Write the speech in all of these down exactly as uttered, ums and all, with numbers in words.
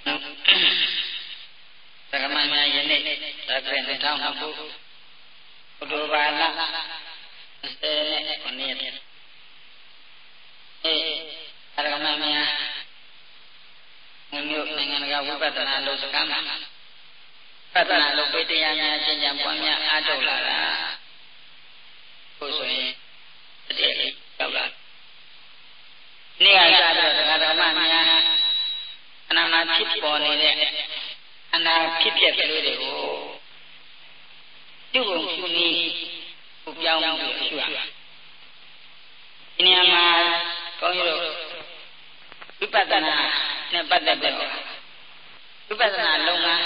Tất cả mọi người nhìn đi, tất cả những thao học phụ, phụ bà la, sẽ còn nhiệt. Ê, tất cả mọi người, người nhục này người gặp bất na lô sắc cam, bất na lô bê tê nhà trên nhà quan nhà á châu là là, cô soi, để đâu là, này là sao đó, tất cả mọi người, anh em chip bỏ này đấy. Anh ta chip chip cái đấy ô, chú cũng chú ni, cũng giàu được chú ạ. Ini ama kau itu, vipassana, ni pada betul. Vipassana longa,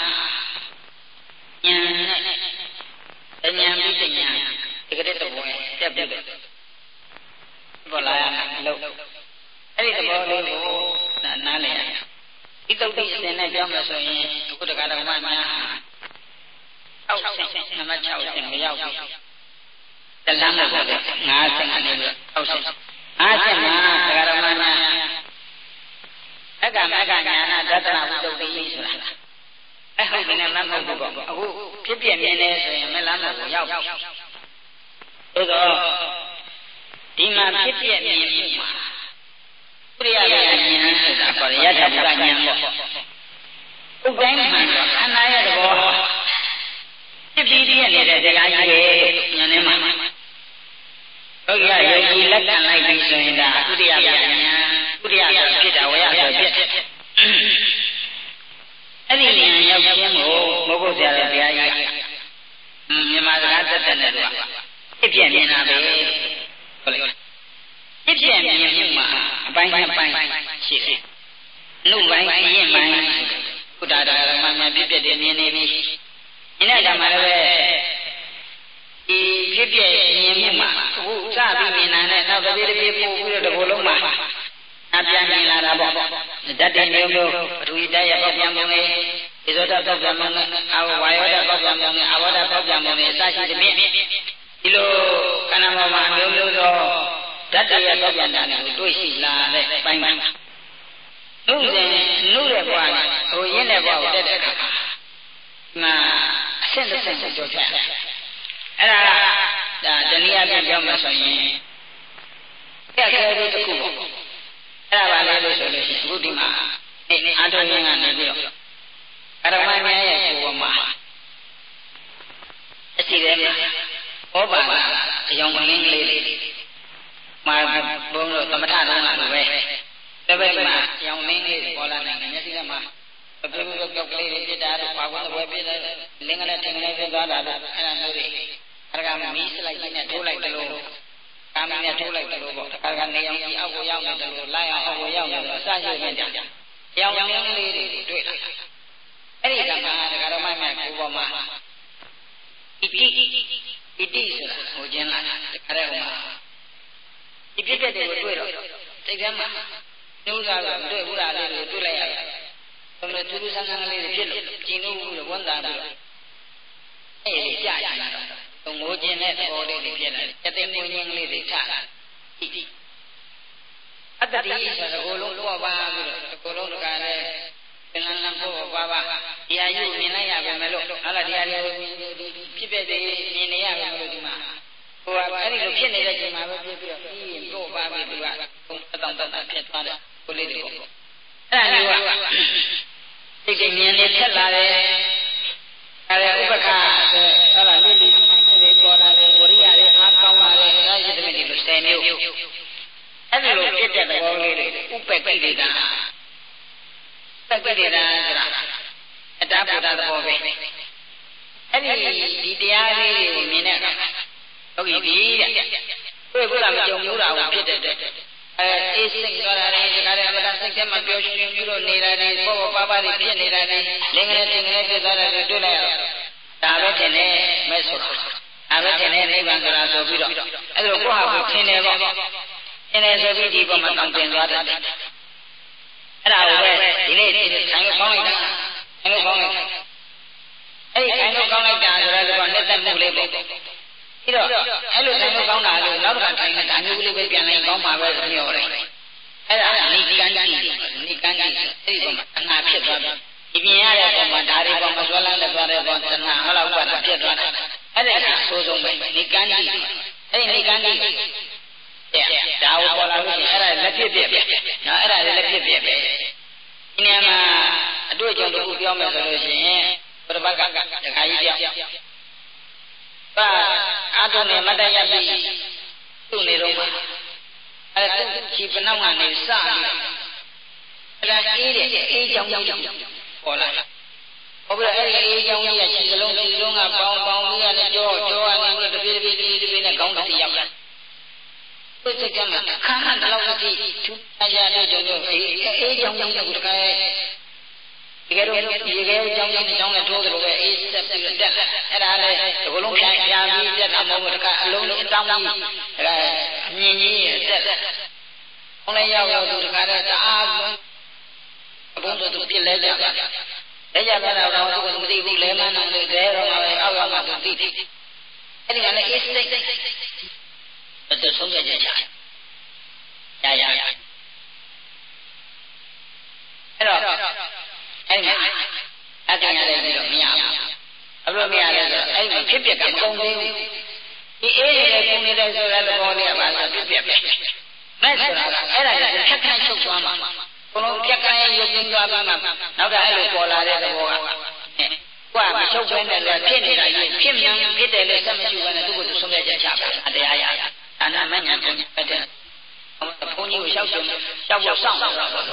yang yang itu yang, itu tu boleh, tiap tiap. Boleh lo, ini tu boleh lo, na nale. Itu di sana jam masuknya, aku dah kata mana, awak nama cakap sini awak. Dalam apa? Ngasih ni awak. Ngasih mana? Sekarang mana? Agak agak nyana datang aku tu di sana. Eh, aku ni mana aku buat? Aku pipi ni ni saya malam aku awak. Itu, di mana pipi ni ni? Priya yang apa ya dah bukan yang bukan mana anak ya tu jadi dia ni dia jaga je yang ni mah oh ya yogi lakkan lagi sudah Priya yang Priya kita awak ya ini ni yang yang mau mau saya dia ya memang ada tanda tu pipi ni nabe boleh pipi ni ni mah banyak banyak sih, nu banyak ini banyak, sudah ada ramai pipi ini ini ini, ini ada mana be, di pipi ini ini mah, u sahaja ini nana, nak beri beri pun ada bolong mah, apa yang ini lara boh, jadi ni umur, ruida ya kau yang mana, itu dah kau yang mana, awak wayo dah kau yang mana, awak dah kau yang mana, sahaja demi, ilo karena mama umur tu. Dada ya kau yang dah tu isilah deh, banyak. Nure nure buat, oh ini buat deh deh. Nah, sen sen sen tu cak. Ada, dah dunia ni jam masanya. Ya kau itu tu. Ada balik tu solusi, budi mah. Ini ada yang ane biar. Ada mana ya kau mah. Asyik oh bah, yang paling lelaki. Mà buông rồi tầm thà luôn là về, thế vậy mà trong mấy người bỏ là này nhớ gì là mà, cái cái cái cái cái cái đá được phá quân rồi bây giờ lên cái này trên cái này ra là cái là người đi, cái cái mỹ sẽ lại cái này thu lại cái lô, cái này thu lại cái lô, cái cái này ông ông cô ông cái lô, lại ông cô ông cái lô, sao chơi vậy nhỉ? Trong mấy người đi đuổi, cái gì cả mà cái đó mà mẹ cô bỏ mà, ít ít ít ít rồi, hồi giờ là cái đó mà. Di pipi dia betul itu, saya mah, nusa betul bukan ada betul lah ya. Kalau tulis sangat leh betul, cinu betul pun dah betul. Eh, dia jangan, tunggu jenis boleh betul lah. Jadi mungkin leh betul. Ada di sana kolong tua bah, kolong kare, dengan lampu bah, dia you mina ya bermelok, ala dia dia pipi dia ni ya bermelok di mana. Wah, ini lu pian ni lagi mah, pian pian, ini tu babi tu lah, tentang tentang pian pada boleh tu. Ah ni wah, ini ni ni terlah le, ada ubahka, kalau ni ni ni kau nak le, oriya le, akau le, saya jadi ni lu seni. Ini lu pian pian tu boleh le, ubahki le dah, ubahki le dah cerah, ada apa dah boleh. Ini di dia ni ni ni. Oke, dia. Kau bukan macam murah orang kita. Eh, iseng kalau ada sekarang ada sekarang macam macam juru nira ni, bawa bapa ni dia nira ni, lengan lengan kita ada tu lah. Tapi ni mesur. Tapi ni ni bangsa sobido. Aduh, kau apa ni ni bawa? Ini sobi di bawah matang penjual ada. Ada apa? Ini ini sangat kau ini, sangat kau ini. Eh, sangat kau ini jangan terlalu banyak dan mulai bawa. Itu, hello saya kau nak lu, nak kan saya nak tanya boleh berbicara lain kau mahu ni orang. Ada ni kanji, ni kanji, ini kau nak apa? ဒီပြင်ရတဲ့ပုံမှာဒါတွေပေါ်မှာဆွဲလန်းတဲ့သွားတဲ့ပေါ်တဏှာဟောလောက်ပါတာဖြစ်သွားတာအဲ့ဒါကအဆိုးဆုံးပဲနိကန္တိအဲ့ဒီနိကန္တိဒါကိုပေါ်လာလို့ရှိရင်အဲ့ဒါလက်ဖြစ်ဖြစ်ပဲနော်အဲ့ဒါလည်းလက်ဖြစ်ဖြစ်ပဲဒီနေရာမှာအတွေ့အကြုံတစ်ခုပြောမယ်ဆိုလို့ရှိရင်ဘုရားဘကတခါကြီးပြောပါအာထုံနဲ့မတရပြီသူ့နေတော့မှာအဲ့ဒါသူချီပနောက်ကနေစပြီးအဲ့ဒါအေးတဲ့အေးကြောင်ကြောင်ပေါ်လာဟုတ်ပြီအဲ့ဒီအေးကြောင်ကြီးကခြေစလုံးခြေစလုံးကပေါင်းပေါင်းပြီးရတယ်ကြောကြောကနေပြီးတပြေးတပြေးတပြေးတပြေးနဲ့ခေါင်းတစ်ရောက်လာသူစိတ်ကမှအခါမှတလောက်အထိထူးခြားခြားတဲ့ကြောင့်အေးအေးကြောင်ကြောင်ကိုတခါဒီကဲတော့ဒီကဲကြောင်ကြောင်ကြောင်နဲ့ထိုးတယ်လို့ပဲအေးဆက်ပြီးတက်လာအဲ့ဒါလည်းဒီဘလုံးပြန်ပြန်ပြီးတက်တာမဟုတ်ဘူးတခါအလုံးကြီးတောင်းကြီးအဲ့ဒါအမြင်ကြီးတက်လာဘုံလည်းရောက်ရောက်သူတခါတည်းတအားဘုံတို့သူပြစ်လဲကြပါလဲကြပါတော့သူကမသိဘူးလဲမန်းအောင်လေဒဲတော့မှပဲအောက်ရောက်မှသူသိတယ်အဲ့ဒီကလည်းအေးစိတ်ဘယ်သူဆုံးဖြတ်ချက်ချရရရအဲ့တော့အဲ့ဒီမှာအကင်ရတဲ့ပြီးတော့မရဘူးအဘလို့မရလဲဆိုတော့အဲ့ဒီမှာဖြစ်ပျက်ကမကုန်သေးဘူးဒီအေးနေတဲ့ပုံနေတဲ့ဆိုတဲ့သဘောလေးကပါဆိုဖြစ်ပျက်ပဲမဲ့ဆိုတာကအဲ့ဒါကဖြတ်ခိုင်းချုပ်သွားမှာဘုံလုံးဖြတ်ခိုင်းရုပ်ရင်းသွားပြီးမှနောက်တာအဲ့လိုပေါ်လာတဲ့သဘောကကိုကမချုပ်ဘဲနဲ့လည်းဖြစ်နေတာကြီးဖြစ်မြန်ဖြစ်တယ်လို့ဆက်မရှိဘဲနဲ့သူ့ကိုသူဆုံးဖြတ်ချက်ချပါအတရားရဒါနမညာပုံနဲ့တဲ့ဘုန်းကြီးကိုရှောက်ကြရှောက်ဖို့စောင့်တော့ပေါ့ကွာ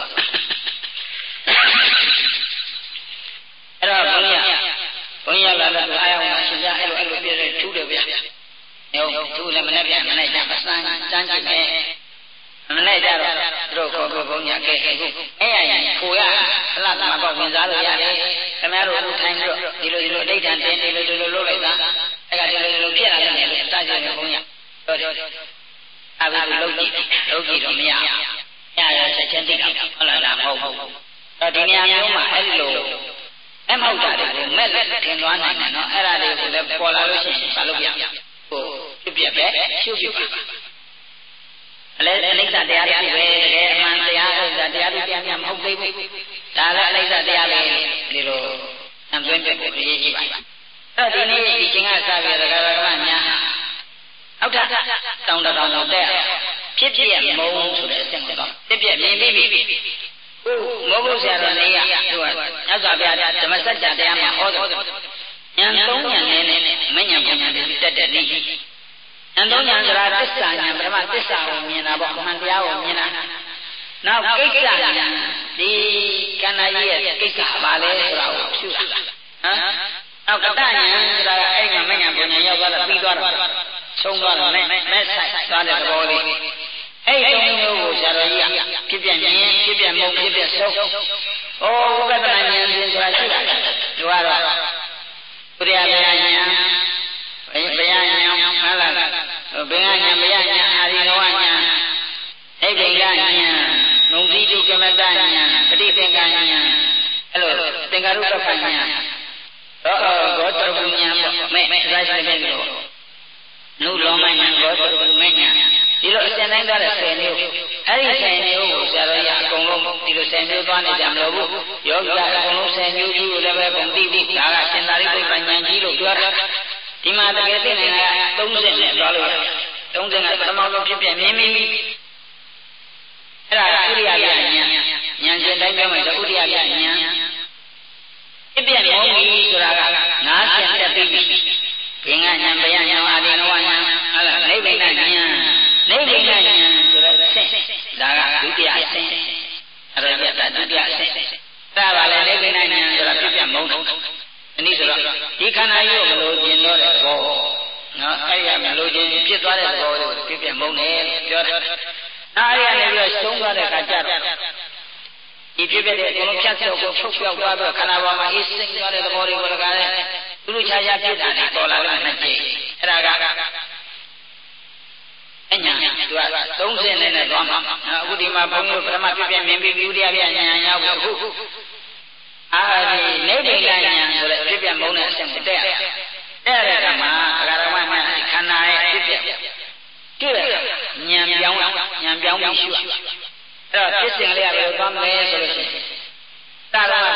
အဲ့တော့ဘုန်းကြီးဘုန်းကြီးလာတော့အားရအောင်ရှင်ပြအဲ့လိုအဲ့လိုပြည့်တယ်ထူးတယ်ဗျာဟုတ်ထူးလည်းမနဲ့ပြန်မနဲ့ကြမစမ်းစမ်းကြည့်မယ်မနဲ့ကြတော့သူတို့ခေါ်ဖို့ဘုန်းကြီးကဲဟဲ့ခုအဲ့ရရင်ကိုရအလားမှာပေါ့ဝင်စားလို့ရတယ်ခင်ဗျားတို့ထိုင်ပြီးတော့ဒီလိုဒီလိုအဋ္ဌံတင်းဒီလိုဒီလိုလုပ်လိုက်တာအဲ့ကဒီလိုဒီလိုဖြစ်လာတယ်လို့စကြည့်ဘုန်းကြီးတော့အဲ့ဒါကိုလုပ်ကြည့်လုပ်ကြည့်တော့မရရရချက်ချင်းသိတာဟုတ်လားဒါမဟုတ်ဘူးအဲ့ဒီနေရာမျိုးမှာအဲ့လိုအဲ့မဟုတ်တာတွေကိုမဲ့လက်ထင်သွားနိုင်တယ်နော်အဲ့ဒါတွေကိုလည်းပေါ်လာလို့ရှိရင်မလုပ်ရဟိုဖြစ်ပြပဲရှုပ်ပြပါအလဲအနိစ္စတရားတွေပဲတကယ်အမှန်တရားဥစ္စာတရားတွေပြန်ပြန်မဟုတ်သေးဘူးဒါလည်းအနိစ္စတရားပဲဒီလိုအသွင်းပြဖို့ရေးကြည့်ပါအဲ့ဒီနေ့ဒီချိန်ကစပြီးတော့ဒကာဒကမညာဟုတ်တာတောင်းတတောင်းတော့တဲ့ဖြစ်ဖြစ်မုံဆိုတဲ့အဆင့်ကတော့ဖြစ်ဖြစ်မြင်ပြီးပြီဟုတ်မောဘုဆရာတော်နေရသူကမြတ်စွာဘုရားဓမ္မစကြာတရားမှာဟောတယ်ဉာဏ်သုံးဉာဏ်နဲ့မဉာဏ်ပညာတွေတက်တဲ့နည်းဉာဏ်သုံးဉာဏ်ဆိုတာသစ္စာဉာဏ်ပထမသစ္စာကိုမြင်တာပေါ့အမှန်တရားကိုမြင်တာနောက်ကိစ္စဉာဏ်ဒီကန္နာကြီးရဲ့ကိစ္စပါလဲဆိုတာကိုဖြူတာဟမ်နောက်ကတ္တဉာဏ်ဆိုတာအဲ့ဒီမှာမဉာဏ်ပညာရောက်သွားတာပြီးသွားတာဆုံးသွားတော့မဲ့မဲ့ဆိုင်သွားတဲ့သဘောလေးအဲ့ဒီသုံးမျိုးကိုဆရာတော်ကြီးကဖြစ်ပြမြင်ဖြစ်ပြမုံဖြစ်ပြဆုံးဩဝိပဿနာဉာဏ်စဉ်ဆိုတာရှိတာသူကတော့ဘုရားဗျာဉာဏ်ဘယဉာဏ်ဟုတ်လားဘင်္ဂဉာဏ်ဘယဉာဏ်အာရိနဝဉာဏ်အိဗေကဉာဏ်မုံတိတုကမတဉာဏ်ပဋိသင်္ခာဉာဏ်အဲ့လိုသင်္ကာရုပ္ပဉာဏ်တော့ဘောတရဉာဏ်ပေါ့မဲ့ဒါရှိတယ်လို့နုလောမဉာဏ်ဘောတရဉာဏ်ဒီလိုအစဉ်တိုင်းသွားတဲ့ဆယ်မျိုးအဲ့ဒီဆယ်မျိုးကိုဆရာတော်ကြီးအကုန်လုံးဒီလိုဆယ်မျိုးသွားနေကြမလို့ဘူးယောဂီကအကုန်လုံးဆယ်မျိုးကြီးကိုလည်းပဲပုံသိပြီဒါကရှင်သာရိပုတ္တရာဉာဏ်ကြီးလို့ပြောတာဒီမှာတကယ်သိနေတာကသုံးဆင့်နဲ့သွားလို့ရတယ်သုံးဆင့်ကပထမဆုံးဖြစ်ပြမြင်ပြီအဲ့ဒါကဥရိယပြဉာဏ်ဉာဏ်ရှင်တိုင်းပြောမယ်ဆိုဥရိယပြဉာဏ်ဖြစ်ပြမုံပြီဆိုတာကငါးဆင့်တက်ပြီဘင်္ဂဉာဏ်ဘယဉာဏ်အာရိနဝဉာဏ်ဟုတ်လားနိဗ္ဗာန်ဉာဏ်နိဗ္ဗာန်ဉာဏ်ဆိုတဲ့အဆင့်ဒါကဒုတိယအဆင့်အရယတဒုတိယအဆင့်ဒါပါလေနိဗ္ဗာန်ဉာဏ်ဆိုတာဖြစ်ပြမုံတယ်ဒီနည်းဆိုတော့ဒီခန္ဓာကြီးကိုမလို့ကျင်တော့တဲ့သဘောနော်အဲ့ဒီကမလို့ကျင်ဖြစ်သွားတဲ့သဘောကိုဖြစ်ပြမုံတယ်ပြောတယ်အဲ့ဒီကနေပြီးတော့ဆုံးသွားတဲ့အခါကျတော့ဒီဖြစ်ပြတဲ့အကုန်လုံးဖြတ်ကျော်ကိုချုပ်ပြောက်သွားပြီးခန္ဓာပေါ်မှာအေးစိမ့်သွားတဲ့သဘောတွေကိုလည်းသူတို့ခြားခြားဖြစ်တာတွေပေါ်လာလို့နှစ်ကြိမ်အဲ့ဒါကအညာသူကသုံးဆင့်နဲ့နဲ့သွားမှာအခုဒီမှာဘုန်းကြီးတို့ပထမပြပြမြင်ပြီးဥဒိယပြညာရောက်ပြီအခုအာဒီနိဗ္ဗာန်ဉာဏ်ဆိုတဲ့ပြပြမုံတဲ့အဆင့်ကိုတက်ရတဲ့တဲ့ကမှာအဂရမညာခန္ဓာရဲ့ပြပြတွေ့ဉာဏ်ပြောင်းဉာဏ်ပြောင်းပြီးရှုအဲ့တော့ဖြစ်စဉ်လေးကဘယ်လိုသွားမလဲဆိုလို့ရှိရင်သာရမဘုန်းကြီးတို့ပြော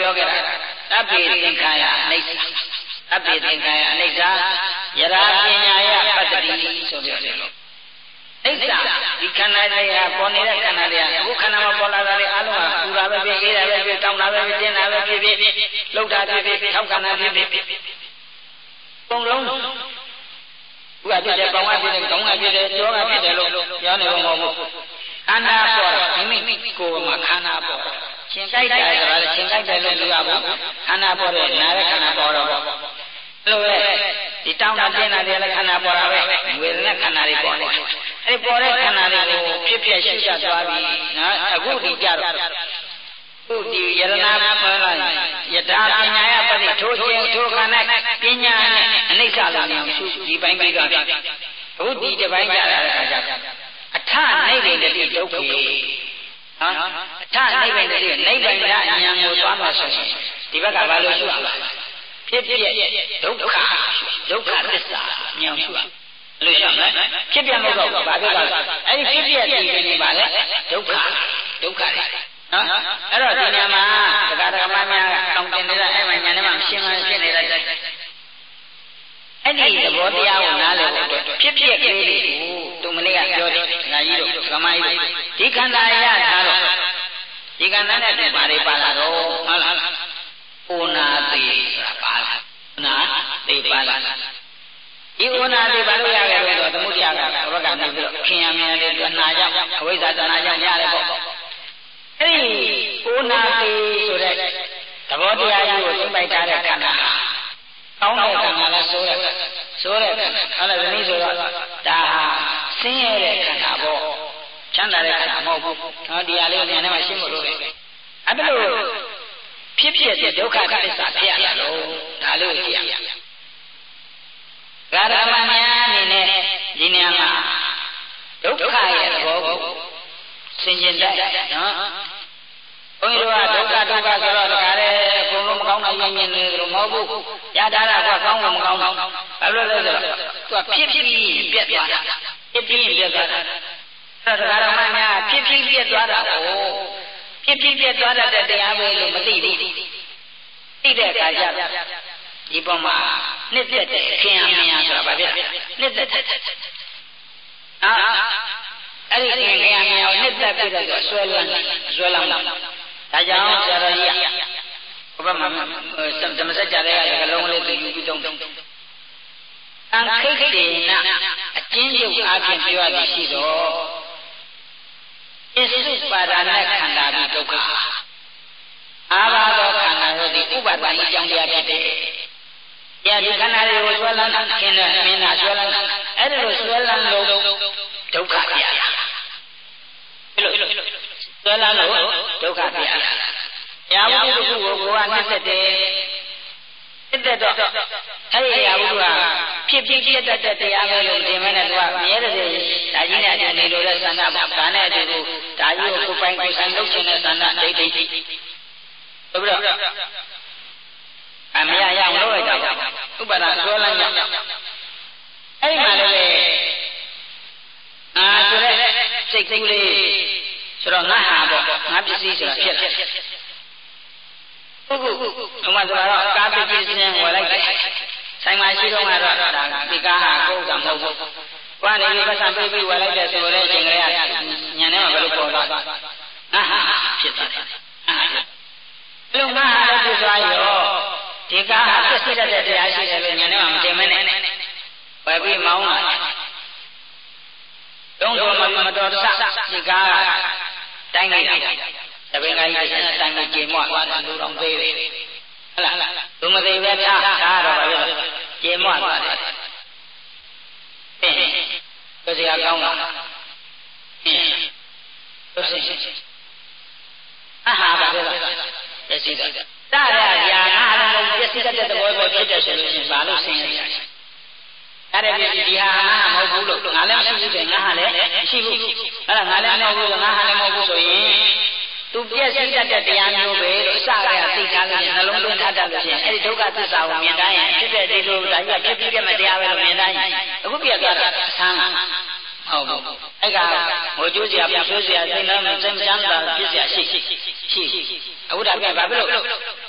ပြောခဲ့တာတပ္ပိသင်္ခါယအနိစ္စတပ္ပိသင်္ခါယအနိစ္စယရာပညာယပတ္တိဆိုပြောတယ်လို့အိစ္ဆာဒီခန္ဓာတွေဟာပေါ်နေတဲ့ခန္ဓာတွေကအခုခန္ဓာမှာပေါ်လာတာတွေအလုံးကပူတာပဲဖြစ်အေးတာပဲဖြစ်တောင်းတာပဲဖြစ်တင်းတာပဲဖြစ်ဖြစ်လှုပ်တာဖြစ်ဖြစ်ထောက်ခန္ဓာဖြစ်ဖြစ်ပုံလုံးဘုရားဖြစ်တယ်ပေါင်းကဖြစ်တယ်ခေါင်းကဖြစ်တယ်ကြောကဖြစ်တယ်လို့ပြောနေလို့မဟုတ်ဘူးခန္ဓာပေါ်မိမိကိုယ်မှာခန္ဓာပေါ်ရှင်ကြိုက်တယ်ဆိုတာလေရှင်ကြိုက်တယ်လို့ပြောရဘူးခန္ဓာပေါ်တယ်နားတဲ့ခန္ဓာပေါ်တော့ပေါ့လို့ပဲဒီတောင်းတာတင်းတာတွေလည်းခန္ဓာပေါ်တာပဲဝေဒနာခန္ဓာတွေပေါ်နေတယ်အဲ့ပေါ်တဲ့ခန္ဓာတွေကိုဖြစ်ဖြစ်ရှုရသွားပြီနော်အခုဒီကြတော့ခုဒီယရဏပေါ်လာယထာပညာယပတိထိုခြင်းထိုခန္ဓာပညာနဲ့အနိစ္စလာနေရှုဒီပိုင်းပြီးတော့အခုဒီတစ်ပိုင်းကြတဲ့အခါကျအထနိဗ္ဗာန်တတိဒုက္ခေနော်အထနိဗ္ဗာန်တတိနိဗ္ဗာန်ဉာဏ်ကိုသွားမှဆိုရင်ဒီဘက်ကဘာလို့ရှုရလဲဖြစ်ဖြစ်ဒုက္ခဒုက္ခသစ္စာဉာဏ်ရှုရလို့ရှုမယ်ဖြစ်ပြမဟုတ်တော့ဘာဖြစ်လဲအဲ့ဒီဖြစ်ပြဒီနေပါလေဒုက္ခဒုက္ခတွေနော်အဲ့တော့ဒီနေရာမှာတရားဓမ္မများတောင်းတင်နေတာအဲ့မှာညာထဲမှာရှင်းမှန်ရှင်းနေတာအဲ့ဒီသဘောတရားကိုနားလည်ဖို့အတွက်ဖြစ်ဖြစ်ကလေးတွေကိုသူမနေ့ကပြောတယ်ငါကြီးတို့ဓမ္မကြီးတို့ဒီခန္ဓာရထားတော့ဒီခန္ဓာနဲ့တူပါလေပါလာတော့ဟုတ်လားဩနာတိဆိုတာပါလားဩနာတိပါလားဒီဩနာတိဘာလို့ရခဲ့လို့ဆိုတော့သမုဒ္ဒရာကဘဝကနေပြီးတော့ခင်ရမြန်တဲ့တဏှာကြောင့်အဝိဇ္ဇာတဏှာကြောင့်ရတယ်ပေါ့အဲ့ဒီဩနာတိဆိုတဲ့သဘောတရားကြီးကိုသိပိုက်ထားတဲ့ခန္ဓာကောင်းတဲ့ခန္ဓာလားဆိုးတဲ့ဆိုးတဲ့ခန္ဓာအဲ့ဒါဒီနည်းဆိုတော့ဒါဟာဆင်းရဲတဲ့ခန္ဓာပေါ့ချမ်းသာတဲ့ခန္ဓာမဟုတ်ဘူးနော်ဒီဟာလေးကိုဉာဏ်နဲ့မှရှင်းဖို့လိုတယ်အဲ့ဒါလို့ဖြစ်ဖြစ်တဲ့ဒုက္ခသစ္စာဖြစ်ရလို့ဒါလို့ကြည့်ရကာရမညာအနေနဲ့ဒီနေရာမှာဒုက္ခရဲ့သဘောကိုဆင်ခြင်တတ်နော်ဘုန်းကြီးတို့ကဒုက္ခဒုက္ခဆိုတော့ဒါကြတဲ့ဘုံလုံးမကောင်းတာယဉ်ယဉ်နေတယ်လို့မဟုတ်ဘူးရထားတာကကောင်းလို့မကောင်းဘူးဘာလို့လဲဆိုတော့သူကဖြစ်ဖြစ်ပြီးပြက်သွားတာဖြစ်ပြီးပြက်သွားတာအဲ့ဒါဓမ္မများဖြစ်ဖြစ်ပြက်သွားတာကိုဖြစ်ဖြစ်ပြက်သွားတဲ့တရားပဲလို့မသိသေးဘူးသိတဲ့အခါကျဒီပုံမှာနှစ်သက်တဲ့ခင်အမြင်ဆိုတာဘာဖြစ်လဲနှစ်သက်တဲ့အာအဲ့ဒီခင်ခင်အမြင်ကိုနှစ်သက်ပြီးတော့ဆွဲလန်းဆွဲလန်းဒါကြောင့်ဆရာတော်ကြီးကဘုရားမှာဓမ္မစကြာတဲ့ကလုံးလေးသူယူပြီးတော့တန်ခိတ်တေနအကျဉ်းချုပ်အားဖြင့်ပြောရသည်ရှိတော့အစ္စုပါဒနာခန္ဓာပြီးဒုက္ခအာဘာသောခန္ဓာတို့သည်ဥပါဒဏ်အကြောင်းတရားဖြစ်တယ်။ရာဒီခန္ဓာတွေကိုဆွဲလန်းခင်တဲ့မင်းသားဆွဲလန်းအဲ့ဒါလိုဆွဲလန်းလို့ဒုက္ခပြရတာ။အဲ့လိုဆွဲလန်းလို့ဒုက္ခပြရတာ။ရာဝတ္ထုတစ်ခုကိုကိုယ်ကနှက်သက်တယ်။နှက်သက်တော့အဲ့ဒီရာဝတ္ထုကဖြစ်ဖြစ်ဖြစ်တတ်တဲ့တရားပဲလို့ဒီမဲ့နဲ့သူကမြဲတဲ့ဒါကြီးနဲ့အတူနေလို့တဲ့သန္တာပေါ့ဒါနဲ့အတူဒါကြီးကိုကိုယ်ပိုင်ကိုယ်ဆိုင်လုပ်ချင်တဲ့သန္တာဒိဋ္ဌိဆိုပြီးတော့အမရရအောင်လုပ်လိုက်တာဥပါဒဆွဲလန်းကြအဲ့ဒီမှာလည်းအာဆိုတဲ့စိတ်ကူးလေးဆိုတော့ငါဟာပေါ့ငါပစ္စည်းဆိုတာဖြစ်တယ်ဟုတ်ခုဥမာဆိုတော့ကားပစ္စည်းစဉ်ဝယ်လိုက်တယ်ဆိုင်မှာရှိတော့ကတော့ဒါဒီကားဟာကိုယ်ကမဟုတ်ဘူး။ဘာနေလို့ပတ်စံပေးပြီးဝယ်လိုက်တဲ့ဆိုတဲ့အချိန်ကလေးကညံထဲမှာဘယ်လိုပေါ်သွားလဲ။ငါဟာဖြစ်သွားတယ်။အာဘယ်လိုငါဟာလည်းဖြစ်သွားရောဒီကားဟာပြည့်စုံတဲ့တရားရှိတယ်လို့ညံထဲမှာမတင်မနဲ့ဝယ်ပြီးမောင်းလာတယ်။တုံးတော်မမတော်တဆဒီကားတိုင်းလိုက်တယ်။တပင်ကကြီးတိုင်းကိုကြေမွသွားတယ်လူတော်သေးတယ်။ဟုတ်လားသူမသေးပဲထားတာတော့ဘာလို့ကျေမွသွားတယ်အင်းဘယ်စရာကောင်းလားအင်းဘယ်စရာအဟာဘာလဲပစ္စည်းတာတာရရာငါလည်းပစ္စည်းတဲ့သဘောပဲဖြစ်တယ်ဆိုလို့ရှိရင်ဘာလို့ဆင်းရဲလဲအဲ့ဒါဒီဟာငါမဟုတ်ဘူးလို့ငါလည်းမရှိဘူးတဲ့ငါဟာလည်းမရှိဘူးအဲ့ဒါငါလည်းမဟုတ်ဘူးငါဟာလည်းမဟုတ်ဘူးဆိုရင်သူပြည့်စည်တတ်တဲ့တရားမျိုးပဲလို့အစကသိထားလို့နှလုံးသွင်းထားတတ်လို့ရှိရင်အဲ့ဒီဒုက္ခသစ္စာကိုမြင်တိုင်းရင်ဖြစ်တဲ့ဒီလိုဒါကြီးကဖြစ်ပြီးတဲ့မတရားပဲလို့မြင်တိုင်းအခုပြတ်သွားတာဆန်းဟုတ်ဘူးအဲ့ကငိုကြိုးစရာပြဆိုးစရာသိမ်းလို့စိတ်ချမ်းသာဖြစ်စရာရှိရှိအခုဒါပြဘာဖြစ်လို့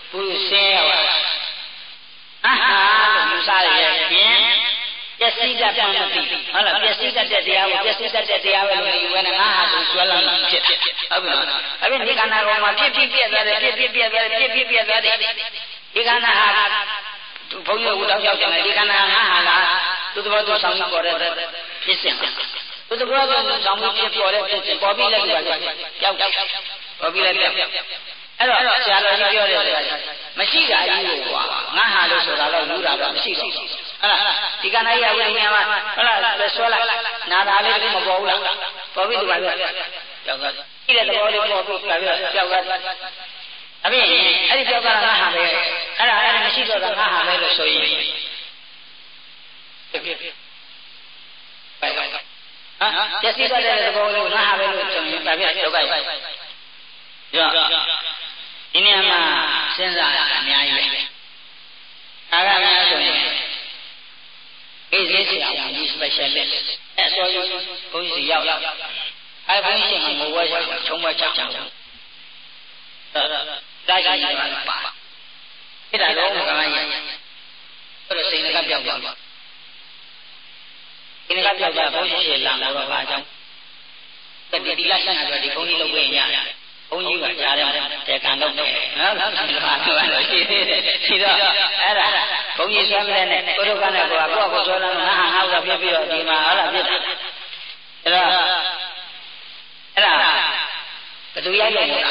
ဘူးဆင်းရောက်အာဟာလို့ယူဆရရဲ့ဖြင့်ပျက်စီးတတ်မှမသိဟုတ်လားပျက်စီးတတ်တဲ့တရားကိုပျက်စီးတတ်တဲ့တရားပဲလို့ယူဝဲနဲ့ငါဟာဆိုကျွမ်းလာလို့ဖြစ်တယ်ဟုတ်ပြီလားအဲ့ဒီဒီခန္ဓာကောင်မှာဖြစ်ဖြစ်ပြက်သွားတယ်ဖြစ်ဖြစ်ပြက်သွားတယ်ဖြစ်ဖြစ်ပြက်သွားတယ်ဒီခန္ဓာဟာဘုန်းကြီးကတောက်ရောက်တယ်ဒီခန္ဓာငါဟာလားသူတော်သူဆောင်ပေါ်တဲ့ဖြစ်စဉ်သူတော်သူဆောင်ဖြစ်ပေါ်တဲ့ဖြစ်စဉ်ပေါ်ပြီးလည်းဒီပါကြောက်ပေါ်ပြီးလည်းပြောက်အဲ့တော့ဆရာတော်ကြီးပြောတယ်ဆိုတာမရှိတာကြီးကိုကွာငါဟာလို့ဆိုတာတော့ယူတာတော့မရှိတော့ဟုတ်လားဒီကနေ့ရဝိညာဉ်မှာဟုတ်လားဆွဲလိုက်နာတာလေးကမပေါ်ဘူးလားပေါ်ပြီးဒီပါပြောက်သွားကြည့်တဲ့သဘောလေးပေါ်ပြီးပြောက်သွားပြောက်သွားအပြင်အဲ့ဒီပြောက်ကငါဟာပဲအဲ့ဒါအဲ့ဒါမရှိတော့တာငါဟာပဲလို့ဆိုရင်ဖြစ်ဖြစ်ပဲဟာပျက်စီးတတ်တဲ့သဘောလေးငါဟာပဲလို့ဆိုရင်ဒါပြဒုက္ခပဲဒီနေရာမှာစဉ်းစားတာအများကြီးပဲအားကများဆိုရင်ကိစ္စဆရာဝန်ကြီး specialist အဲ့ဆိုရင်ဘုန်းကြီးစီရောက်အဲ့ဘုန်းကြီးကငိုဝဲချောင်းချုံဝဲချောင်းဒါဒါရှိတယ်ပါအဲ့ဒါတော့ကမှရအဲ့တော့စိတ်ကပြောက်သွားတယ်စိတ်ကပြောက်သွားဘုန်းကြီးရှေ့လာတော့ဘာကြောင့်တတိတိလက်ဆက်ဆိုဒီဘုန်းကြီးလုပ်ခွင့်ရတယ်ဘုန်းကြီးကကြားတယ်တေကံလုပ်တယ်နော်ဘာလို့လဲရှိသေးတယ်ဒီတော့အဲ့ဒါဘုန်းကြီးဆွမ်းတဲ့နဲ့ကိုရုပ်ကနဲ့ကိုကကိုယ့်ကိုဆွဲလာတော့ငါဟာငါ့ကိုပြပြီးတော့ဒီမှာဟုတ်လားပြစ်တယ်အဲ့တော့အဲ့ဒါဘယ်သူရိုက်လို့လဲ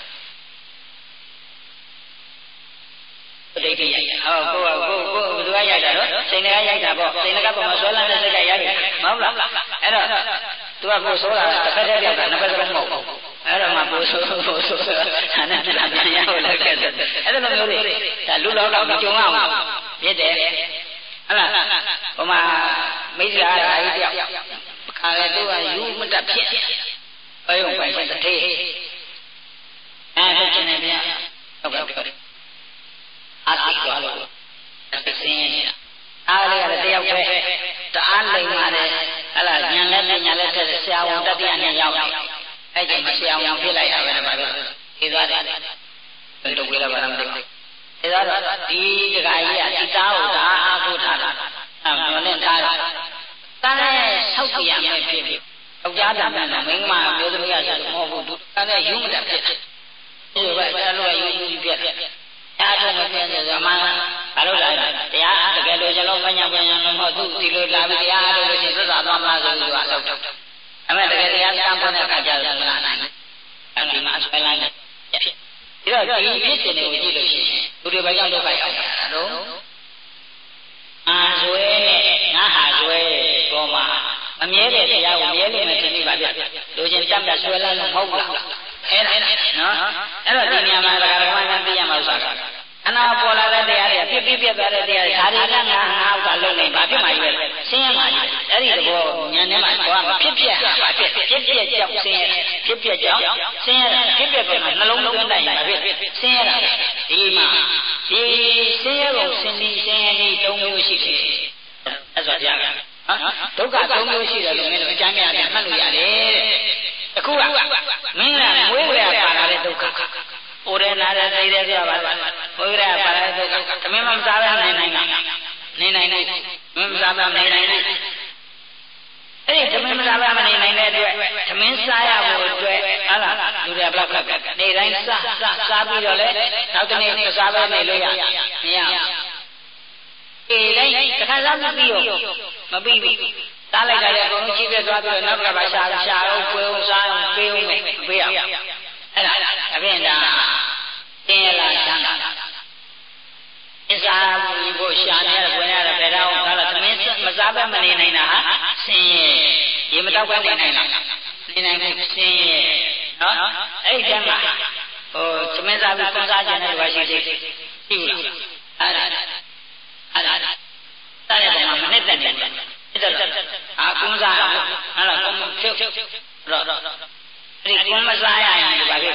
ဒိဋ္ဌိရိုက်ဟောကိုကကိုကိုဘယ်သူကရိုက်တာတော့စိတ်နဲ့ရိုက်တာပေါ့စိတ်နဲ့ကပုံမှာဆွဲလာတဲ့စိတ်ကရိုက်တယ်မဟုတ်လားအဲ့တော့သူကကိုဆိုးတာတစ်ဖက်တည်းပြောတာနှစ်ဖက်စလုံးမဟုတ်ဘူးအဲ့တော့မှပို့ဆိုးပို့ဆိုးဟာနဲ့ပြန်ပြန်ရလို့လည်းကဲတယ်အဲ့လိုမျိုးတွေဒါလူလောကမကြုံအောင်မြစ်တယ်ဟုတ်လားဟိုမှာမိစ္ဆာဓာကြီးတယောက်ခါလေသူကယူမတတ်ဖြစ်ဘယ်ုံပိုင်တဲ့တည်းအဲ့ဒါကျင်နေပြန်ဟုတ်ကဲ့ပြောတယ်အားသိသွားလို့သိစင်းနေတာအားလေးကလည်းတယောက်ပဲတအားလိမ်ပါတယ်ဟလာညံလက်နဲ့ညံလက်တဲ့ဆရာဝန်တတိယနဲ့ရောက်တယ်အဲ့ဒီမှာဆရာဝန်ဖြစ်လိုက်တာပဲဘာလို့ဒီသွားတယ်ဘယ်လိုဝေးလာပါလဲမသိဘူးဒါတော့ဒီတခါကြီးကဒီသားကိုဒါအားကိုထားတာအဲမျောနဲ့ထားတာသားနဲ့ဆောက်ပြရမယ်ဖြစ်ဖြစ်ယောက်ျားတံတန်းမိန်းမမျိုးသမီးရဆိုမဟုတ်ဘူးသူသားနဲ့ယူမတတ်ဖြစ်ဒီလိုပဲဆရာတို့ကယူယူပြက်အားထုတ်မပြည့်စုံအမှန်ဘာလို့လဲတရားတကယ်လို့ကျွန်တော်ပညာပညာမဟုတ်သူဒီလိုလာပြီးတရားအားထုတ်လို့ရှိရင်သစ္စာသွားမှာဆိုပြီးတော့အလုပ်လုပ်အမေတကယ်တရားစမ်းဖို့တဲ့အခါကျတော့လာနိုင်တယ်အဲဒီမှာဆွဲလိုက်တယ်ဒီတော့ဒီဖြစ်စဉ်တွေကိုကြည့်လို့ရှိရင်သူတွေဘာကြောင့်ဒုက္ခရောက်ကြတာတော့အာဆွဲနဲ့ငါဟာဆွဲပေါ်မှာအမြဲတဲ့တရားကိုမြဲလို့မထင်မိပါဗျလူချင်းတတ်တတ်ဆွဲလိုက်လို့မဟုတ်လားအဲ့ဒါနော်အဲ့တော့ဒီနေရာမှာဒကာဒကမများသိရမှာဆိုတာအနာပေါ်လာတဲ့တရားတွေပြပြပြသွားတဲ့တရားတွေဒါတွေကငါငါ့ကလုံးနေဘာဖြစ်မှလဲဆင်းရဲမှလဲအဲ့ဒီသဘောဉာဏ်ထဲမှာသွားမှာဖြစ်ပြဟာဘာဖြစ်ဖြစ်ပြကြောက်ဆင်းရဲဖြစ်ပြကြောက်ဆင်းရဲဖြစ်ပြကနှလုံးသွင်းတိုင်းဘာဖြစ်ဆင်းရဲတာဒီမှာဒီဆင်းရဲကုန်ဆင်းပြီးဆင်းရဲပြီးသုံးမျိုးရှိတယ်အဲ့ဆိုကြပါဒုက္ခသုံးမျိုးရှိတယ်လို့မင်းတို့အကြမ်းများများမှတ်လို့ရတယ်တဲ့အခုကမင်းကမွေးရပါလာတဲ့ဒုက္ခအိုရဲနာရဲသိရဲပြောပါလားမွေးရပါလာတဲ့ဒုက္ခသမင်းမစားဘဲနေနိုင်တာနေနိုင်နိုင်မင်းမစားဘဲနေနိုင်နိုင်အဲ့ဒီသမင်းမစားဘဲမနေနိုင်တဲ့အတွက်သမင်းစားရဖို့အတွက်ဟာလားလူတွေဘလောက်ဘလောက်နေတိုင်းစားစားစားပြီးတော့လေနောက်တနေ့မစားဘဲနေလို့ရမရအေးတိုင်းတစ်ခါစားမပြီးရောမပြီးဘူးတားလိုက်ကြတဲ့အကုန်လုံးကြီးပြသွားပြီးတော့နောက်ကပါရှာရှာအောင်ကိုယ်အောင်စားအောင်ပေးအောင်မယ်ပေးအောင်အဲ့ဒါအပြင်ဒါတင်းရလားချမ်းသာအစ္စာဘူးကိုရှာနေရဝင်ရတဲ့ဘယ်တော့ဒါလားသမင်းမစားဘဲမနေနိုင်တာဟာဆင်းရဲရေမတောက်ဘဲနေနိုင်တာနေနိုင်မှုဆင်းရဲနော်အဲ့ဒီတည်းမှာဟိုသမင်းစားပြီးသုံးစားခြင်းတဲ့ဘာရှိသေးရှိဘူးလားအဲ့ဒါအဲ့ဒါတားတဲ့ပုံမှာမနဲ့တက်နေတယ်အဲ့ဒါအာကုန်းစားဟာလားကုန်းဖြုတ်တော့အဲ့ဒီကုန်းမစားရရင်ဒီပါလေ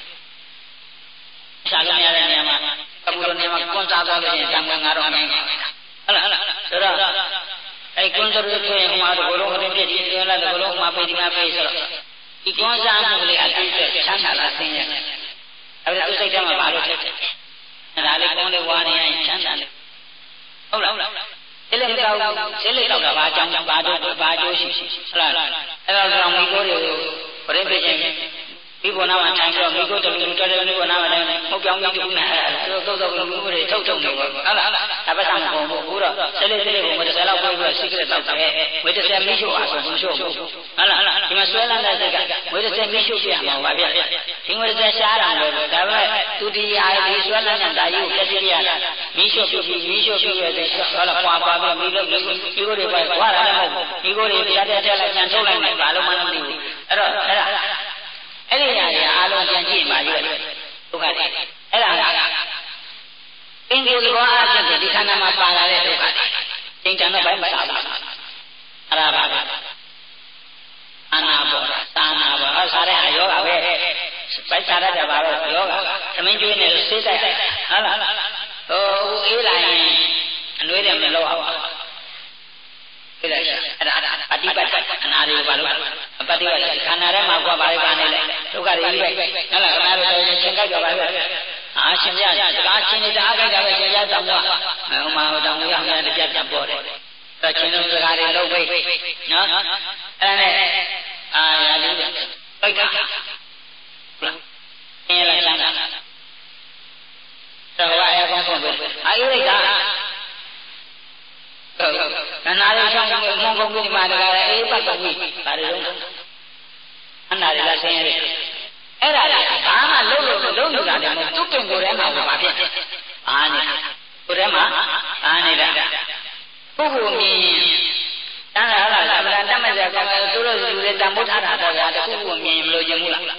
ရှာလို့ရတဲ့နေရာမှာကပူလိုနေရာမှာကုန်းစားသွားလို့ရှိရင်တံငွေငါတော့နိုင်ပါဟုတ်လားဆိုတော့အဲ့ကုန်းစားလို့ဆိုရင်ဟိုမှာဒီလိုလုံးပြည့်ပြည့်ပြောလာဒီလိုလုံးမှာပိတ်ဒီမှာပိတ်ဆိုတော့ဒီကုန်းစားမှုလေးအတူတူချမ်းသာလာဆင်းရဲအဲ့ဒါသူစိတ်ထဲမှာဘာလို့ဖြစ်လဲလေးကောင်းလေးဝါနေရင်ချမ်းသာတယ်ဟုတ်လားဒီလေမကောက်ဒီလေတော့ဘာကြောင့်ဘာတို့ဘာကျိုးရှိဟုတ်လားအဲ့တော့ကျွန်တော်မိကိုတွေကိုပရိသေချင်းဒီဘောနာမှာထိုင်ပြီးတော့မိကိုတလူလူတက်တယ်မိဘောနာမှာတိုင်းဟုတ်ပြောင်းပြီးတူနေတာဆိုတော့တော့တော့လူတွေထုတ်ထုတ်နေပါဟုတ်လားဒါပတ်စံမကုန်ဘူးဘူးတော့စလေးစလေးကိုမတစ်ဆယ်လောက်ပြေးပြီးတော့စီကရက်တောက်တယ်ဝေတစ်ဆယ်မိရှုအားဆိုမရှိဘူးဟုတ်လားဒီမှာဆွဲလန်းတဲ့စိတ်ကဝေတစ်ဆယ်မိရှုပြရမှာပါဗျဒီဝေတစ်ဆယ်ရှားတာလည်းဒါပေမဲ့သူဒီဟာဒီဆွဲလန်းတဲ့ဓာကြီးကိုပြည့်ပြည့်ရတာမိရှုပြပြီးမိရှုပြရဲ့ဆိုဟုတ်လားပွားပွားပြီးမိလို့မိကိုတွေပဲဝါတာလည်းမဟုတ်ဘူးမိကိုတွေပြတ်တဲ့တက်လိုက်ကြံထုတ်လိုက်နိုင်ဘာလို့မှမသိဘူးအဲ့တော့အဲ့ဒါအဲ့ဒီညာတွေအားလုံးပြန်ကြည့်ပါရွယ်ဒုက္ခတွေအဲ့ဒါကအင်္ဂုသဘောအဖြစ်ဒီခန္ဓာမှာပါလာတဲ့ဒုက္ခတွေကျင့်ကြံတော့ဘယ်မှာသာဘူးအဲ့ဒါပါပဲအနာဘောသာနာဘောအဲ့စားတဲ့ဟာယောဂပဲပိုက်စားရတဲ့ဘာလို့ယောဂသမင်းကျွေးနေလို့စိတ်တိုက်ဟုတ်လားဟိုအေးလာရင်အနှွေးတယ်မလို့အောင်အဲ့ဒါအဲ့ဒါပฏิပတ်အနာတွေကိုဘာလို့ပฏิပတ်ခန္ဓာထဲမှာကွာပါလေပါနေလေဒုက္ခတွေကြီးပဲဟုတ်လားခဏတော့ချင်းကြိုက်တော့ပါပဲအာရှင်ပြစကားချင်းနေတာအားကြိုက်တာပဲရှင်ပြတောင်းတော့ဟိုမှာတောင်းရအောင်တပြတ်ပြတ်ပေါ်တယ်အဲ့ချင်းတို့စကားတွေလုံးပိတ်နော်အဲ့ဒါနဲ့အာရာလေးပိတ်တာဟုတ်လားအင်းလားချမ်းသာတော့အဲ့အကောင်းဆုံးပဲအာယုရိတ်တာဟုတ်ကနာရီဆောင်မှုအမှန်ကုန်ပြီးမှတကားလေအေးပတ်ပတ်ပြီးဘာတွေလုံးအနာရီလားဆင်းရဲတယ်အဲ့ဒါကဘာမှလုံးလို့လုံးနေတာလည်းမဟုတ်သူ့ပင်ကိုယ်ထဲမှာဘာဖြစ်ဘာနေတာကိုယ်ထဲမှာဘာနေတာပုဂ္ဂိုလ်မြင်တန်းလာလားဗလာတတ်မဲ့ကြကောင်းတယ်သူတို့လူတွေတန်ဖိုးထားတာတော့ဗျာတခုခုမြင်မလို့ကျင်ဘူးလား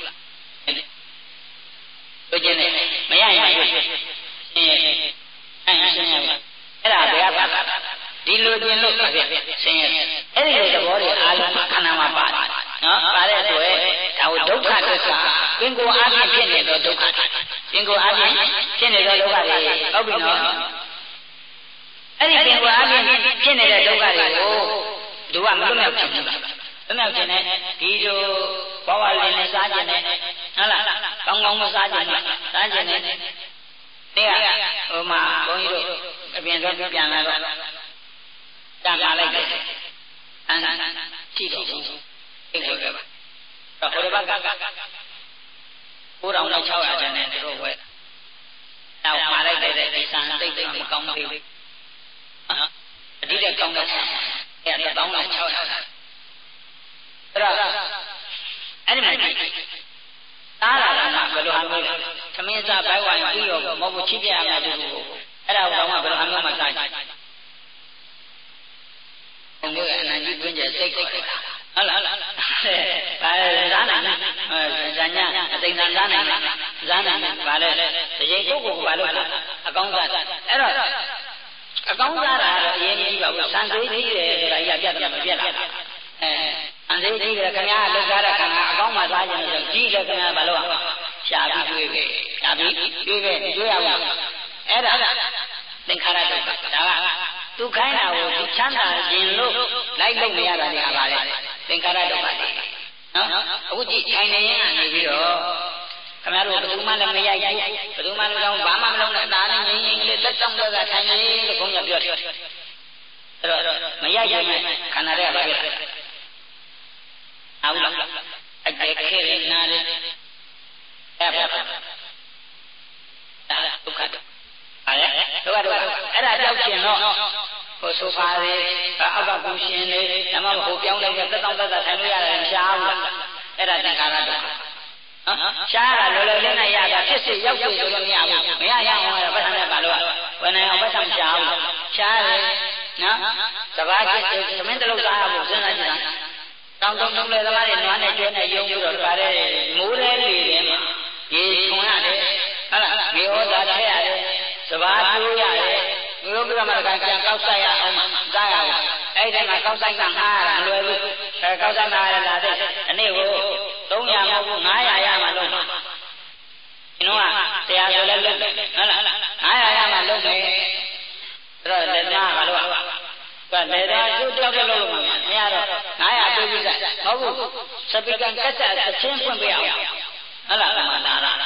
လို့ကျင်တယ်မရရင်ရွှေ့ရှင်းရဲ့အဲ့ရှင်းရဲ့အဲ့ဒါဘယ်ကပါဒီလိုကျင်လို့ဖြစ်ဆင်းရဲအဲ့ဒီလိုသဘောတွေအားလုံးခန္ဓာမှာပါတယ်နော်ပါတဲ့အတွက်ဒါကိုဒုက္ခသစ္စာပင်ကိုယ်အားဖြင့်ဖြစ်နေသောဒုက္ခပင်ကိုယ်အားဖြင့်ဖြစ်နေသောဒုက္ခတွေဟုတ်ပြီနော်အဲ့ဒီပင်ကိုယ်အားဖြင့်ဖြစ်နေတဲ့ဒုက္ခတွေကိုသူကမလွတ်မြောက်ဖြစ်နေတာလွတ်မြောက်ခြင်းနဲ့ဒီလိုဘဝလင်းနဲ့စားခြင်းနဲ့ဟုတ်လားကောင်းကောင်းမစားခြင်းနဲ့စားခြင်းနဲ့ဒီကဟိုမှာဘုန်းကြီးတို့အပြင်သွားပြန်လာတော့တာလာလိုက်တယ်အန်ကြည့်တော့ဘူးအိတ်ကိုပဲပါတော့ဟိုတစ်ပတ်ကကိုးထောင်နဲ့ခြောက်ရာကျန်တယ်သူတို့ဝဲတော့မှာလိုက်တဲ့ဒီစံတိတ်တိတ်မကောင်းသေးဘူးနော်အတိတ်ကောင်းတဲ့ဆံအဲ့ဒါတောင်းတာခြောက်ရာအဲ့တော့အဲ့ဒီမှာတားလာတာကဘယ်လိုဟာမျိုးလဲသမင်းစားဘိုက်ဝိုင်းပြီးရောမဟုတ်ဘူးချိပြရမယ်တူတူအဲ့ဒါကတော့ဘယ်လိုဟာမျိုးမှစားဘုံမျိုးအနန္တိတွင်းကျစိတ်ခေါ်တယ်ဟုတ်လားဘာဇာနာဇာညာအသိဉာဏ်ဇာနာဇာနာဘာလဲတရေပုဂ္ဂိုလ်ကဘာလို့အကောင်းစားအဲ့တော့အကောင်းစားတာတော့အရင်ကြီးပါဘူးစံသေးကြီးတယ်ဆိုတာကြီးကပြတ်တယ်မပြတ်လားအဲအန်သေးကြီးကခင်ဗျားလောက်စားတဲ့ခန္ဓာအကောင်းမှစားခြင်းဆိုကြီးလည်းခင်ဗျားဘာလို့ရှားပြီးတွေးပဲရှားပြီးတွေးပဲတွေးရအောင်အဲ့ဒါသင်္ခါရဒုက္ခဒါကသူခိုင်းတာကိုသူချမ်းသာခြင်းလို့လိုက်လို့မရတာတွေဟာပါလေသင်္ခါရဒုက္ခတွေနော်အခုကြည့်ခိုင်းနေရင်ကနေပြီးတော့ခင်ဗျားတို့ဘယ်သူမှလည်းမရိုက်ဘူးဘယ်သူမှလည်းတော့ဘာမှမလုပ်နဲ့ဒါနဲ့ငြိမ်ငြိမ်လေးလက်တောင်းတော့ထိုင်နေလို့ဘုန်းကြီးပြောတယ်အဲ့တော့မရိုက်ရင်ခန္ဓာတွေကဘာဖြစ်လဲဟုတ်လားအကျက်ခဲရနာရအဲ့ဘာဒါဒုက္ခတော့အဲ့ဒုက္ခတော့အဲ့ဒါကြောက်ချင်တော့ဟိုဆိုဖာတွေအောက်ကကူရှင်တွေဓမ္မမဟုတ်ပြောင်းလိုက်တဲ့သက်တောင့်သက်သာထိုင်လို့ရတယ်ရှားဘူးလားအဲ့ဒါသင်္ခါရဒုက္ခနော်ရှားရလောလောလေးနဲ့ရတာဖြစ်စေရောက်စေဆိုလို့မရဘူးမရရအောင်တော့ပတ်စံနဲ့ပါလို့ဝယ်နိုင်အောင်ပတ်စံရှားဘူးရှားတယ်နော်စဘာချင်းသမင်းတလုံးစားဖို့စဉ်းစားကြည့်တာတောင်းတုံးတုံးလေသမားတွေနွားနဲ့ကျွဲနဲ့ယုံပြီးတော့ဒါတဲ့မိုးလဲလေတယ်ရေထုံရတယ်ဟုတ်လားမြေဩဇာထည့်ရတယ်စဘာကျိုးရတယ်မျိုးပြမကကြံကောက်ဆိုင်ရအောင်စားရအောင်အဲ့ဒီမှာကောက်ဆိုင်ကငှားရတာမလွယ်ဘူးအဲကောက်ဆိုင်မှာလာတဲ့အနည်းကိုသုံးရာမဟုတ်ဘူးငါးရာရမှလုံးဒီတော့တရားဆိုလဲလုံးဟုတ်လားငါးရာရမှလုံးမယ်အဲ့တော့လက်သမားကလို့ကလေတော့ကျိုးတောက်တဲ့လို့မရတော့ငါးရာပြေးပြီးစားဟုတ်ဘူးစပီကန်ကတ်တဲ့အချင်းဖွင့်ပေးအောင်ဟုတ်လားမှန်တာလား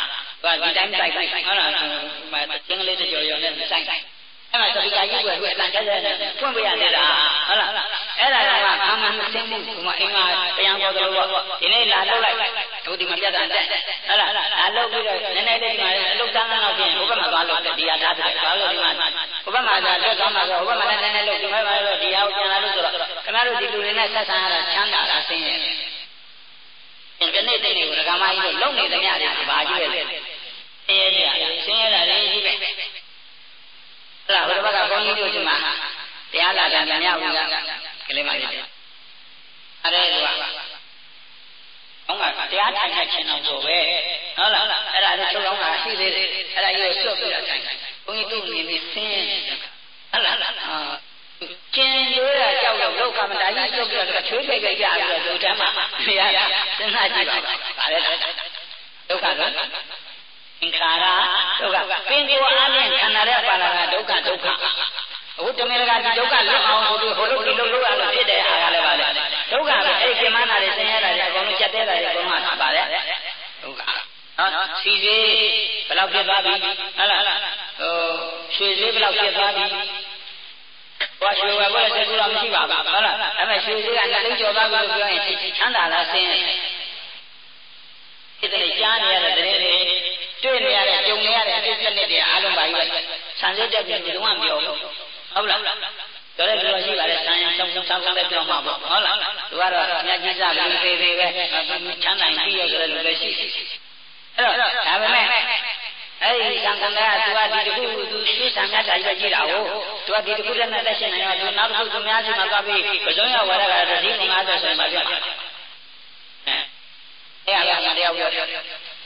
và đi đánh tay cái nó là mà chân lên thì rồi rồi nên sai cái mà tôi cái gì vậy làm cái này không bây giờ thì là đó là cái này là mà mà mình xem mà anh mà cái có đâu thì này là đâu lại tôi thì mà biết rằng đấy đó là là lâu bây giờ này này đây mà lúc đang nào thì có mà toàn lúc đi ra thì vào lúc mà có mà ra lúc đó mà có mà này này lúc thì mới vào đi ao cho nó lúc rồi cái nào đi lúc này sát sát là chán đã sinh cái này đây này cái mà gì lúc này thì nhà thì bà chứ vậy thế sinh ra đấy gì vậy là hồi đó các con đi đâu màတရားလာတယ်ညဘူးကလေးမလေးအဲ့ဒါကအောင်ကတရားထိုင်နေချင်အောင်ဆိုပဲဟုတ်လားအဲ့ဒါလည်းချုပ်အောင်ကရှိသေးတယ်အဲ့ဒါကြီးကိုစွတ်ပြီးတော့ထိုင်ဘုန်းကြီးတို့မြင်ပြီးဆင်းဟုတ်လားအာကျင်ရိုးတာကြောက်တော့လောကမတာကြီးစွတ်ပြီးတော့ချွေးပိတ်ပိတ်ကြပြီးတော့လူတန်းမှာဘုရားစဉ်းစားကြည့်ပါဗါလဲဒုက္ခကသင်္ခါရဒုက္ခပင်ကိုယ်အားဖြင့်ခန္ဓာရဲ့ပါလာတာဒုက္ခဒုက္ခအခုတမင်ကဒီဒုက္ခလွတ်အောင်ဆိုပြီးဟိုလိုဒီလိုလုပ်ရလို့ဖြစ်တဲ့အားကလည်းပါလေဒုက္ခပဲအဲ့ဒီကိမနာတွေဆင်းရဲတာတွေအကုန်လုံးချက်သေးတာတွေအကုန်လုံးပါလေဒုက္ခနော်စီစီဘယ်လောက်ဖြစ်သွားပြီဟုတ်လားဟိုရွှေစီဘယ်လောက်ဖြစ်သွားပြီဘာရွှေဝယ်ဖို့လည်းစိတ်ကူးတော့မရှိပါဘူးဟုတ်လားအဲ့မဲ့ရွှေစီကနှစ်သိန်းကျော်သွားပြီလို့ပြောရင်ချမ်းသာလားဆင်းရဲဒီတည်းကြားနေရတဲ့တဲ့တွေတွေ့နေရတဲ့ကြုံနေရတဲ့အဖြစ်စနစ်တွေအားလုံးပါကြီးပဲဆန်စစ်တက်ပြီးဘယ်တော့မှပြောဘူးဟုတ်လားတော်တဲ့လူရှိပါလေဆန်ရင်ဆုံးဆုံးဆောင်းဆောင်းတဲ့ပြောမှာပေါ့ဟုတ်လားသူကတော့အများကြီးစားပြီးသေးသေးပဲချမ်းနိုင်ပြီးရကြတဲ့လူလည်းရှိအဲ့တော့ဒါပေမဲ့အဲ့ဒီဆံကံကသူကဒီတခုသူရှိဆံမြတ်တာကြီးပဲကြည့်တာကိုသူကဒီတခုတည်းနဲ့တက်ရှင်နေတော့သူနောက်တစ်ခုသူများရှိမှသွားပြီးပဇွန်ရဝရကတတိမငါးဆိုဆိုမှပြတ်အဲ့အဲ့ဒါတရားပြောတယ်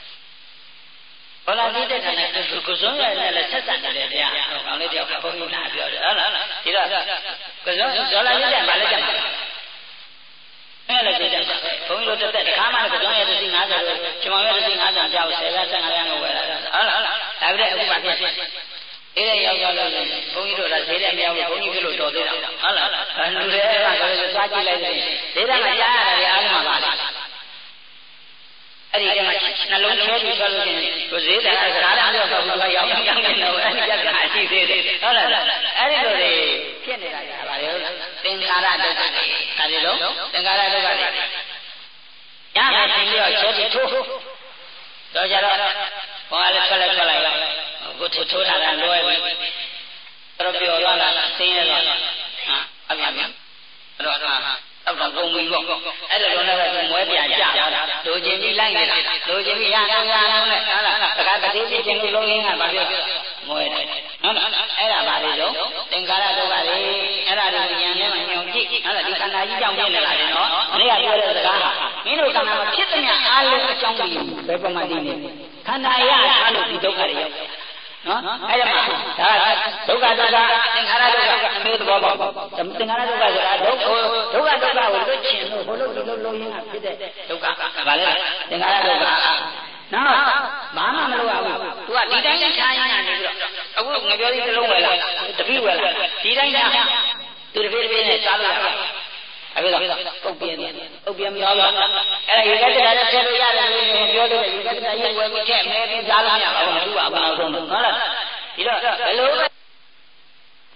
ဘောလာတိတဲ့တဲ့ကုဇွန်ရနဲ့လည်းဆက်ဆက်နေတဲ့တရားကောင်းလေးတယောက်ကဘုန်းကြီးလာပြောတယ်ဟုတ်လားဒီတော့ကုဇွန်ဒေါ်လာကြီးတဲ့မလည်းကြမှာအဲ့လည်းကြည့်တယ်ဘုန်းကြီးတို့တက်တဲ့ခါမှလည်းကုဇွန်ရတစ်စီငါးဆယ်လို့ကျွန်တော်ရတစ်စီငါးဆယ်ကြောက်ဆယ်ကဆယ်ငါးရမ်းကိုဝယ်လာတာဟုတ်လားဒါပြည့်အခုပါဖြစ်အေးတဲ့ရောက်ရောက်လို့ဘုန်းကြီးတို့ကဈေးတဲ့မြောက်လို့ဘုန်းကြီးပြလို့တော်သေးတာဟုတ်လားလူတွေကလည်းသွားကြည့်လိုက်တယ်ဈေးတဲ့မှာကြားရတယ်အားလုံးမှာပါလားအဲ့ဒီကမှနှလုံးချဲပြီးဆွဲလို့ချင်းကိုဈေးတယ်စကားလည်းပြောတော့ဘူးရောက်ရောက်နေတော့အဲ့ဒီပြဿနာရှိသေးတယ်ဟုတ်လားအဲ့ဒီလိုတွေဖြစ်နေတာကဘာလဲသင်္ခါရဒုက္ခတွေဒါတွေတော့သင်္ခါရဒုက္ခတွေညမှာသင်ပြီးတော့ချဲပြီးထိုးတော့ကြတော့ဘောကလည်းဆွဲလိုက်ဆွဲလိုက်ကိုထိုးထိုးထားတာလွယ်ပြီတော့ပြောသွားတာဆင်းရဲသွားဟာအပြပြအဲ့တော့တော့တော့ကုန်ပြီပေါ့အဲ့လိုတော့လည်းမွဲပြန်ကြတာလိုချင်ပြီးလိုက်နေတာလိုချင်ပြီးရအောင်ရအောင်နဲ့ဟုတ်လားတခါတည်းဖြစ်ခြင်းလို့လုံးရင်းကဘာဖြစ်မွဲတယ်ဟုတ်လားအဲ့ဒါဘာတွေတော့သင်္ခါရဒုက္ခတွေအဲ့ဒါတွေဉာဏ်နဲ့မှညုံကြည့်ဟုတ်လားဒီခန္ဓာကြီးကြောင့်ဖြစ်နေတာလေနော်မနေ့ကပြောတဲ့စကားမင်းတို့ခန္ဓာမှာဖြစ်တဲ့များအားလုံးအကြောင်းပြီးဘယ်ပမာတိနေခန္ဓာရထားလို့ဒီဒုက္ခတွေရောက်နော်အဲ့ဒါမှဒါဒုက္ခဒုက္ခသင်္ခါရဒုက္ခအမျိုးသဘောပေါက်သင်္ခါရဒုက္ခဆိုတာဒုက္ခဒုက္ခဒုက္ခကိုလွတ်ချင်လို့ဘလို့ဒီလိုလုံးရင်းကဖြစ်တဲ့ဒုက္ခဗါလဲသင်္ခါရဒုက္ခနော်ဘာမှမလုပ်ရဘူး तू ကဒီတိုင်းထားရင်းနေပြီးတော့အခုငပြောသေးတစ်လုံးဝယ်လာတပိဝယ်လာဒီတိုင်းထား तू တပိတပိနဲ့စားလို့ရတယ်အဲ့ဒါပုတ်ပြင်းတယ်ပုတ်ပြင်းမလို့အဲ့ဒါရေကတည်းကလည်းဆဲလို့ရတယ်လို့ပြောတယ်ရေကတည်းကရေဝယ်ပြီးထည့်မဲပြီးစားလို့မရဘူးမဟုတ်ပါဘူးနောက်ဆုံးဟုတ်လားဒီတော့ဘယ်လို